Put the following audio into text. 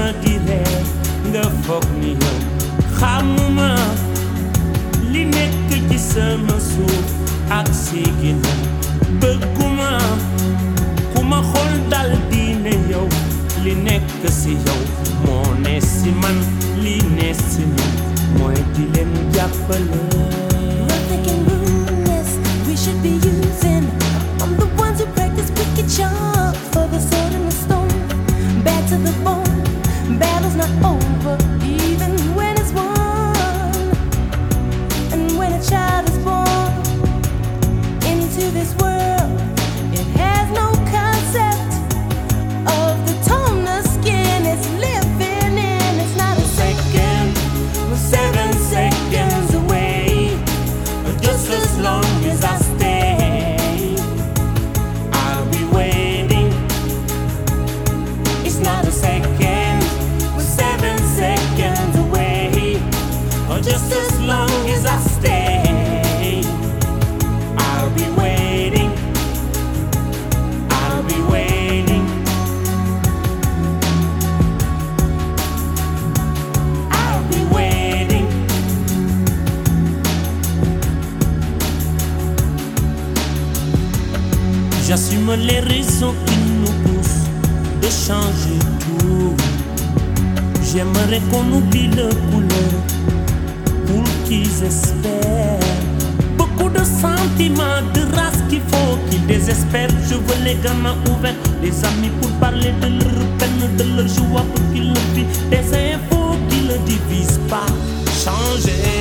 di ree nga foog ni yow xamuma li nekk ci sama suuf ak sigi na bëgguma ku ma xool dal di ne yow li nekk si yow moo ne si man li ne si ñun mooy di leen jàppale. We're thinking ruthless, we should be using. I'm the ones who practice wicked charm for the sword and the stone. Bad to the bone, battle's not over even when it's won. And when a child is born into this world, it has no concept of the tone the skin is living in. It's not a second, we're 7 seconds away. Just as long as I stay, I'll be waiting. It's not a second, we're 7 seconds away. Just as long as I stay, I'll be waiting. I'll be waiting. I'll be waiting. J'assume les raisons qui nous poussent de changer tout. J'aimerais qu'on oublie le couleur pour qu'ils espèrent. Beaucoup de sentiments, de race qu'il faut qu'ils désespèrent. Je veux les gamins ouverts, les amis pour parler de leur peine, de leur joie pour qu'ils le vivent. Des infos qui ne divisent pas. Changer.